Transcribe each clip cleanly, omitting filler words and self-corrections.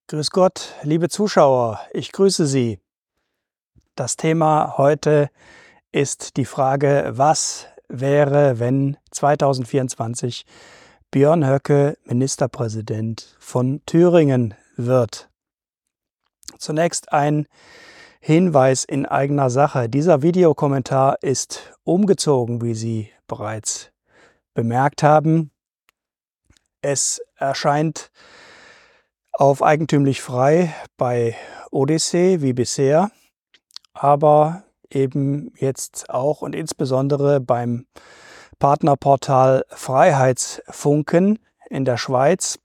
Grüß Gott, liebe Zuschauer, ich grüße Sie. Das Thema heute ist die Frage, was wäre, wenn 2024 Björn Höcke Ministerpräsident von Thüringen wird? Zunächst ein Hinweis in eigener Sache. Dieser Videokommentar ist umgezogen, wie Sie bereits bemerkt haben. Es erscheint auf eigentümlich frei bei Odyssee wie bisher, aber eben jetzt auch und insbesondere beim Partnerportal Freiheitsfunken in der Schweiz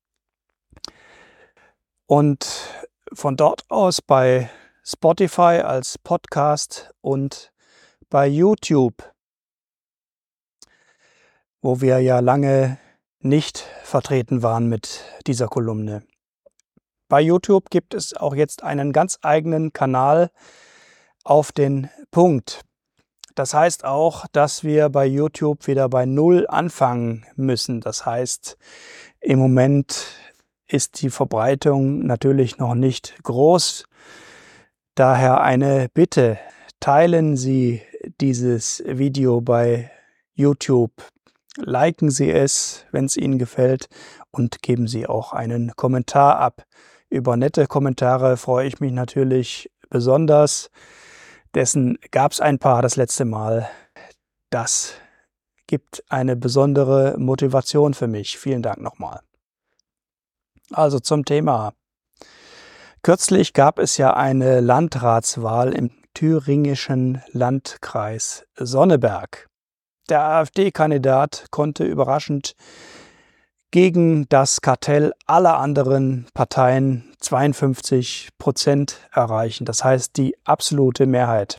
und von dort aus bei Spotify als Podcast und bei YouTube, wo wir ja lange nicht vertreten waren mit dieser Kolumne. Bei YouTube gibt es auch jetzt einen ganz eigenen Kanal auf den Punkt. Das heißt auch, dass wir bei YouTube wieder bei Null anfangen müssen. Das heißt, im Moment ist die Verbreitung natürlich noch nicht groß. Daher eine Bitte: Teilen Sie dieses Video bei YouTube, liken Sie es, wenn es Ihnen gefällt, und geben Sie auch einen Kommentar ab. Über nette Kommentare freue ich mich natürlich besonders. Dessen gab es ein paar das letzte Mal. Das gibt eine besondere Motivation für mich. Vielen Dank nochmal. Also zum Thema. Kürzlich gab es ja eine Landratswahl im thüringischen Landkreis Sonneberg. Der AfD-Kandidat konnte überraschend gegen das Kartell aller anderen Parteien 52% erreichen. Das heißt die absolute Mehrheit.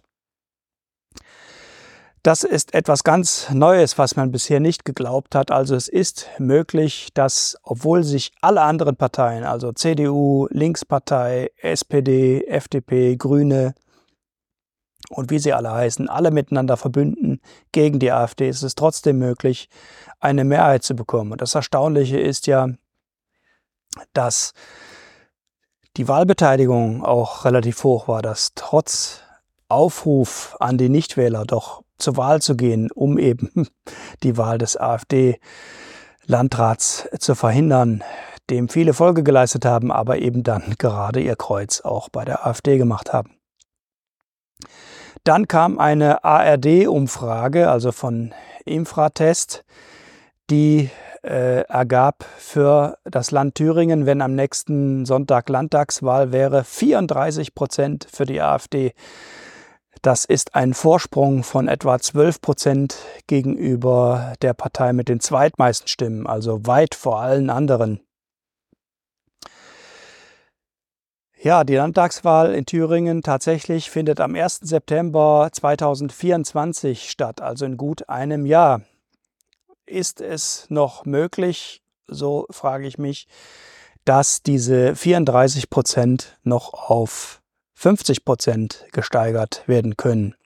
Das ist etwas ganz Neues, was man bisher nicht geglaubt hat. Also es ist möglich, dass, obwohl sich alle anderen Parteien, also CDU, Linkspartei, SPD, FDP, Grüne und wie sie alle heißen, alle miteinander verbünden gegen die AfD, ist es trotzdem möglich, eine Mehrheit zu bekommen. Und das Erstaunliche ist ja, dass die Wahlbeteiligung auch relativ hoch war, dass trotz Aufruf an die Nichtwähler doch zur Wahl zu gehen, um eben die Wahl des AfD-Landrats zu verhindern, dem viele Folge geleistet haben, aber eben dann gerade ihr Kreuz auch bei der AfD gemacht haben. Dann kam eine ARD-Umfrage, also von Infratest, die ergab für das Land Thüringen, wenn am nächsten Sonntag Landtagswahl wäre, 34% für die AfD. Das ist ein Vorsprung von etwa 12% gegenüber der Partei mit den zweitmeisten Stimmen, also weit vor allen anderen. Ja, die Landtagswahl in Thüringen tatsächlich findet am 1. September 2024 statt, also in gut einem Jahr. Ist es noch möglich, so frage ich mich, dass diese 34% noch auf 50% gesteigert werden können?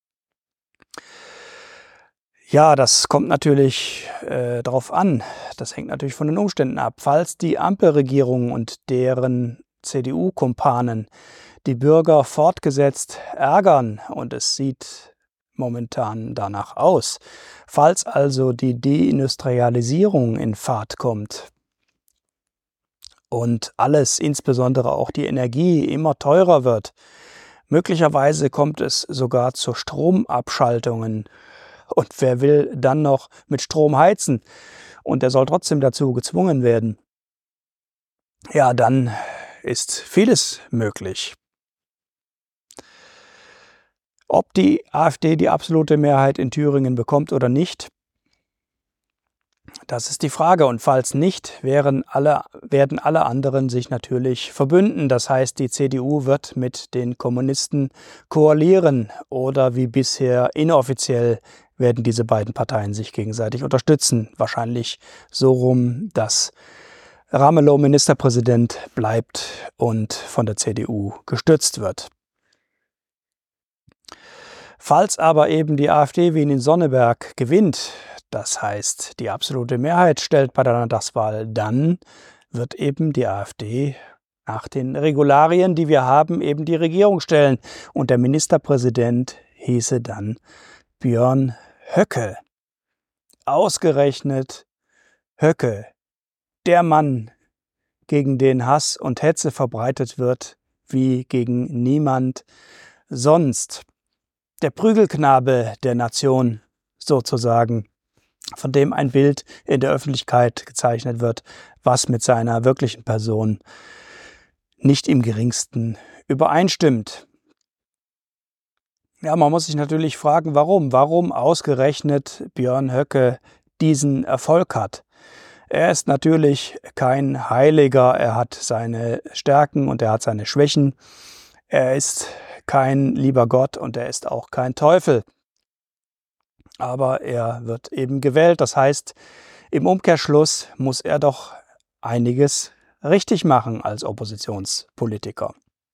Ja, das kommt natürlich darauf an. Das hängt natürlich von den Umständen ab. Falls die Ampelregierung und deren CDU-Kumpanen die Bürger fortgesetzt ärgern, und es sieht momentan danach aus, falls also die Deindustrialisierung in Fahrt kommt und alles, insbesondere auch die Energie, immer teurer wird, möglicherweise kommt es sogar zu Stromabschaltungen. Und wer will dann noch mit Strom heizen? Und er soll trotzdem dazu gezwungen werden. Ja, dann ist vieles möglich. Ob die AfD die absolute Mehrheit in Thüringen bekommt oder nicht, das ist die Frage. Und falls nicht, werden alle anderen sich natürlich verbünden. Das heißt, die CDU wird mit den Kommunisten koalieren oder wie bisher inoffiziell werden diese beiden Parteien sich gegenseitig unterstützen. Wahrscheinlich so rum, dass Ramelow Ministerpräsident bleibt und von der CDU gestützt wird. Falls aber eben die AfD wie in Sonneberg gewinnt, das heißt die absolute Mehrheit stellt bei der Landtagswahl, dann wird eben die AfD nach den Regularien, die wir haben, eben die Regierung stellen. Und der Ministerpräsident hieße dann Björn Höcke. Ausgerechnet Höcke, der Mann, gegen den Hass und Hetze verbreitet wird, wie gegen niemand sonst. Der Prügelknabe der Nation sozusagen, von dem ein Bild in der Öffentlichkeit gezeichnet wird, was mit seiner wirklichen Person nicht im geringsten übereinstimmt. Ja, man muss sich natürlich fragen, warum? Warum ausgerechnet Björn Höcke diesen Erfolg hat. Er ist natürlich kein Heiliger, er hat seine Stärken und er hat seine Schwächen. Er ist kein lieber Gott und er ist auch kein Teufel. Aber er wird eben gewählt, das heißt, im Umkehrschluss muss er doch einiges richtig machen als Oppositionspolitiker.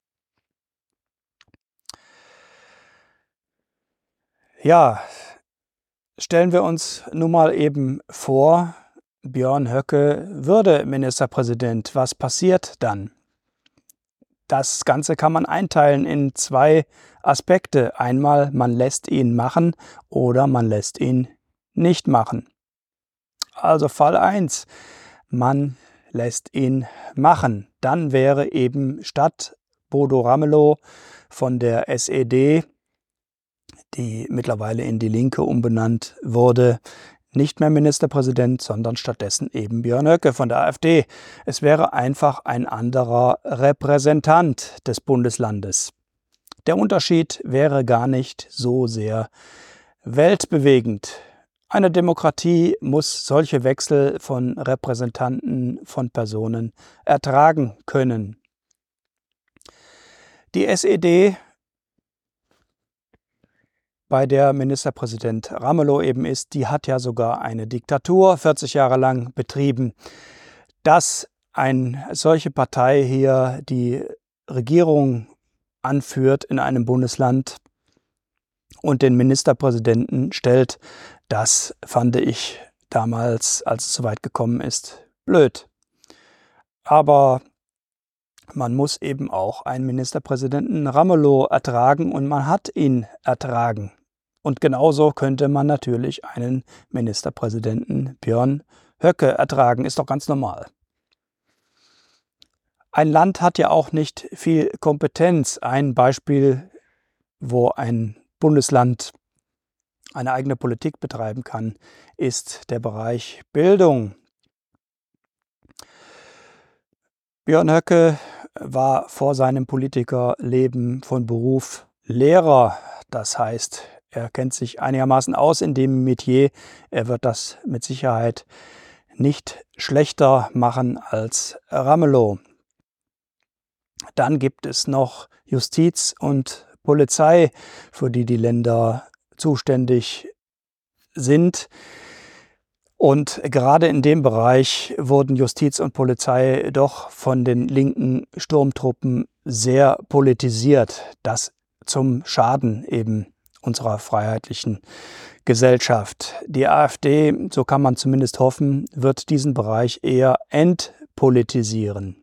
Ja, stellen wir uns nun mal eben vor, Björn Höcke würde Ministerpräsident. Was passiert dann? Das Ganze kann man einteilen in zwei Aspekte. Einmal, man lässt ihn machen oder man lässt ihn nicht machen. Also Fall 1, man lässt ihn machen. Dann wäre eben statt Bodo Ramelow von der SED, die mittlerweile in die Linke umbenannt wurde, nicht mehr Ministerpräsident, sondern stattdessen eben Björn Höcke von der AfD. Es wäre einfach ein anderer Repräsentant des Bundeslandes. Der Unterschied wäre gar nicht so sehr weltbewegend. Eine Demokratie muss solche Wechsel von Repräsentanten von Personen ertragen können. Die SED, bei der Ministerpräsident Ramelow eben ist, die hat ja sogar eine Diktatur 40 Jahre lang betrieben. Dass eine solche Partei hier die Regierung anführt in einem Bundesland und den Ministerpräsidenten stellt, das fand ich damals, als es so weit gekommen ist, blöd. Aber man muss eben auch einen Ministerpräsidenten Ramelow ertragen und man hat ihn ertragen. Und genauso könnte man natürlich einen Ministerpräsidenten Björn Höcke ertragen. Ist doch ganz normal. Ein Land hat ja auch nicht viel Kompetenz. Ein Beispiel, wo ein Bundesland eine eigene Politik betreiben kann, ist der Bereich Bildung. Björn Höcke war vor seinem Politikerleben von Beruf Lehrer. Das heißt, er kennt sich einigermaßen aus in dem Metier. Er wird das mit Sicherheit nicht schlechter machen als Ramelow. Dann gibt es noch Justiz und Polizei, für die die Länder zuständig sind. Und gerade in dem Bereich wurden Justiz und Polizei doch von den linken Sturmtruppen sehr politisiert. Das zum Schaden eben unserer freiheitlichen Gesellschaft. Die AfD, so kann man zumindest hoffen, wird diesen Bereich eher entpolitisieren.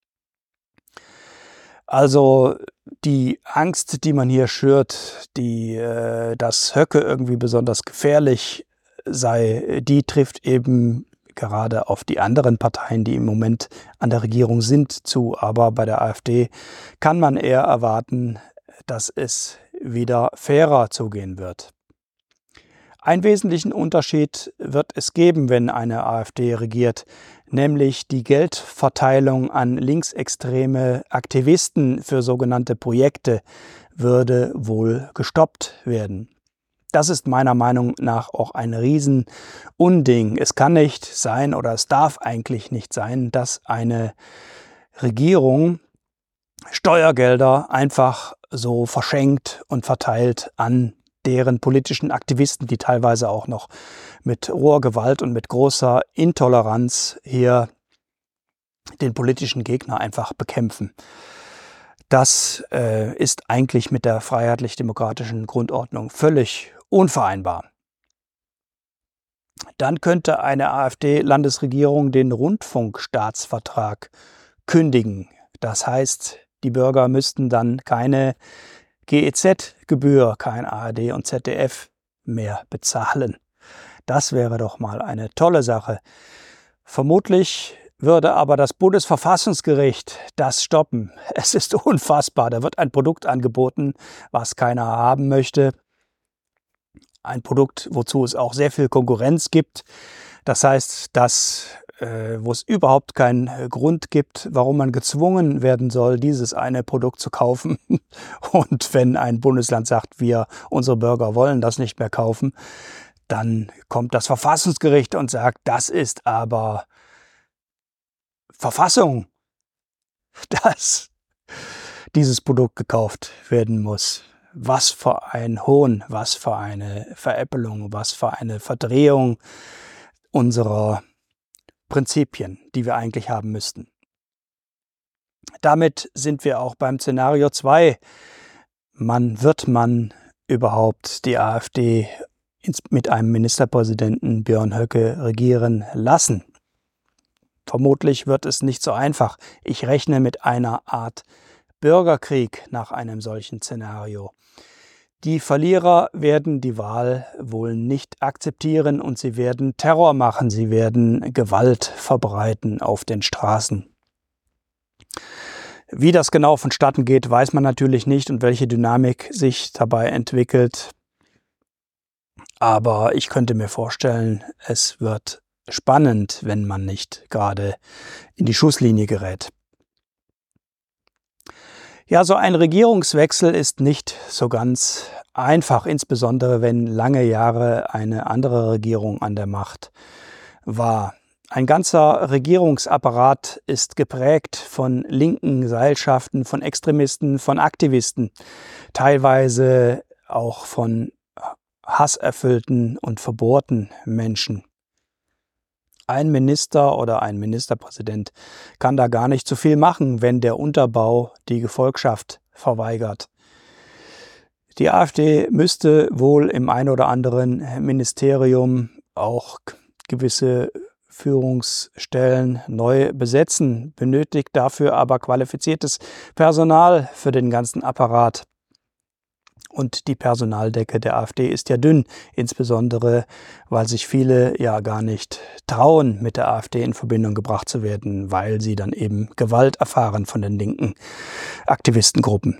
Also die Angst, die man hier schürt, dass Höcke irgendwie besonders gefährlich sei, die trifft eben gerade auf die anderen Parteien, die im Moment an der Regierung sind, zu. Aber bei der AfD kann man eher erwarten, dass es wieder fairer zugehen wird. Einen wesentlichen Unterschied wird es geben, wenn eine AfD regiert, nämlich die Geldverteilung an linksextreme Aktivisten für sogenannte Projekte würde wohl gestoppt werden. Das ist meiner Meinung nach auch ein Riesenunding. Es kann nicht sein oder es darf eigentlich nicht sein, dass eine Regierung Steuergelder einfach so verschenkt und verteilt an deren politischen Aktivisten, die teilweise auch noch mit roher Gewalt und mit großer Intoleranz hier den politischen Gegner einfach bekämpfen. Das ist eigentlich mit der freiheitlich-demokratischen Grundordnung völlig unvereinbar. Dann könnte eine AfD-Landesregierung den Rundfunkstaatsvertrag kündigen. Das heißt, die Bürger müssten dann keine GEZ-Gebühr, kein ARD und ZDF mehr bezahlen. Das wäre doch mal eine tolle Sache. Vermutlich würde aber das Bundesverfassungsgericht das stoppen. Es ist unfassbar. Da wird ein Produkt angeboten, was keiner haben möchte. Ein Produkt, wozu es auch sehr viel Konkurrenz gibt. Das heißt, wo es überhaupt keinen Grund gibt, warum man gezwungen werden soll, dieses eine Produkt zu kaufen. Und wenn ein Bundesland sagt, unsere Bürger wollen das nicht mehr kaufen, dann kommt das Verfassungsgericht und sagt, das ist aber Verfassung, dass dieses Produkt gekauft werden muss. Was für ein Hohn, was für eine Veräppelung, was für eine Verdrehung unserer Prinzipien, die wir eigentlich haben müssten. Damit sind wir auch beim Szenario 2. Wird man überhaupt die AfD mit einem Ministerpräsidenten Björn Höcke regieren lassen? Vermutlich wird es nicht so einfach. Ich rechne mit einer Art Bürgerkrieg nach einem solchen Szenario. Die Verlierer werden die Wahl wohl nicht akzeptieren und sie werden Terror machen, sie werden Gewalt verbreiten auf den Straßen. Wie das genau vonstatten geht, weiß man natürlich nicht und welche Dynamik sich dabei entwickelt. Aber ich könnte mir vorstellen, es wird spannend, wenn man nicht gerade in die Schusslinie gerät. Ja, so ein Regierungswechsel ist nicht so ganz einfach, insbesondere wenn lange Jahre eine andere Regierung an der Macht war. Ein ganzer Regierungsapparat ist geprägt von linken Seilschaften, von Extremisten, von Aktivisten, teilweise auch von hasserfüllten und verbohrten Menschen. Ein Minister oder ein Ministerpräsident kann da gar nicht so viel machen, wenn der Unterbau die Gefolgschaft verweigert. Die AfD müsste wohl im ein oder anderen Ministerium auch gewisse Führungsstellen neu besetzen, benötigt dafür aber qualifiziertes Personal für den ganzen Apparat. Und die Personaldecke der AfD ist ja dünn, insbesondere weil sich viele ja gar nicht trauen, mit der AfD in Verbindung gebracht zu werden, weil sie dann eben Gewalt erfahren von den linken Aktivistengruppen.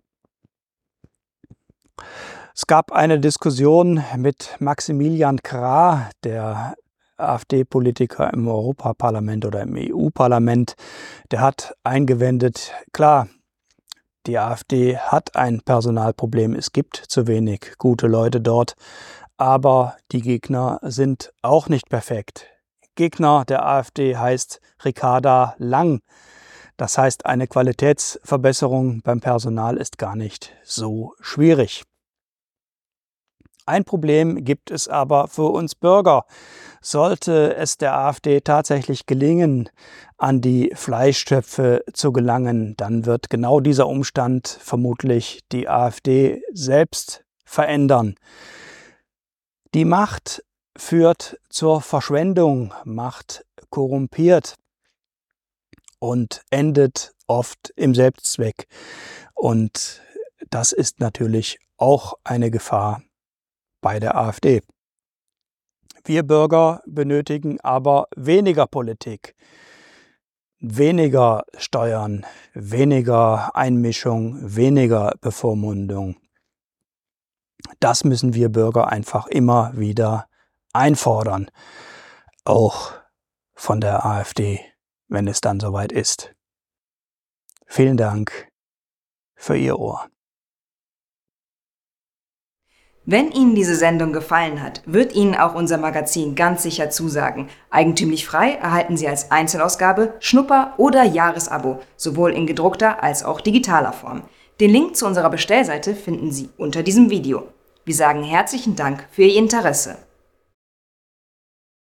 Es gab eine Diskussion mit Maximilian Krah, der AfD-Politiker im Europaparlament oder im EU-Parlament. Der hat eingewendet, klar, die AfD hat ein Personalproblem, es gibt zu wenig gute Leute dort, aber die Gegner sind auch nicht perfekt. Gegner der AfD heißt Ricarda Lang. Das heißt, eine Qualitätsverbesserung beim Personal ist gar nicht so schwierig. Ein Problem gibt es aber für uns Bürger. Sollte es der AfD tatsächlich gelingen, an die Fleischtöpfe zu gelangen, dann wird genau dieser Umstand vermutlich die AfD selbst verändern. Die Macht führt zur Verschwendung, Macht korrumpiert und endet oft im Selbstzweck. Und das ist natürlich auch eine Gefahr bei der AfD. Wir Bürger benötigen aber weniger Politik, weniger Steuern, weniger Einmischung, weniger Bevormundung. Das müssen wir Bürger einfach immer wieder einfordern, auch von der AfD, wenn es dann soweit ist. Vielen Dank für Ihr Ohr. Wenn Ihnen diese Sendung gefallen hat, wird Ihnen auch unser Magazin ganz sicher zusagen. Eigentümlich frei erhalten Sie als Einzelausgabe, Schnupper- oder Jahresabo, sowohl in gedruckter als auch digitaler Form. Den Link zu unserer Bestellseite finden Sie unter diesem Video. Wir sagen herzlichen Dank für Ihr Interesse.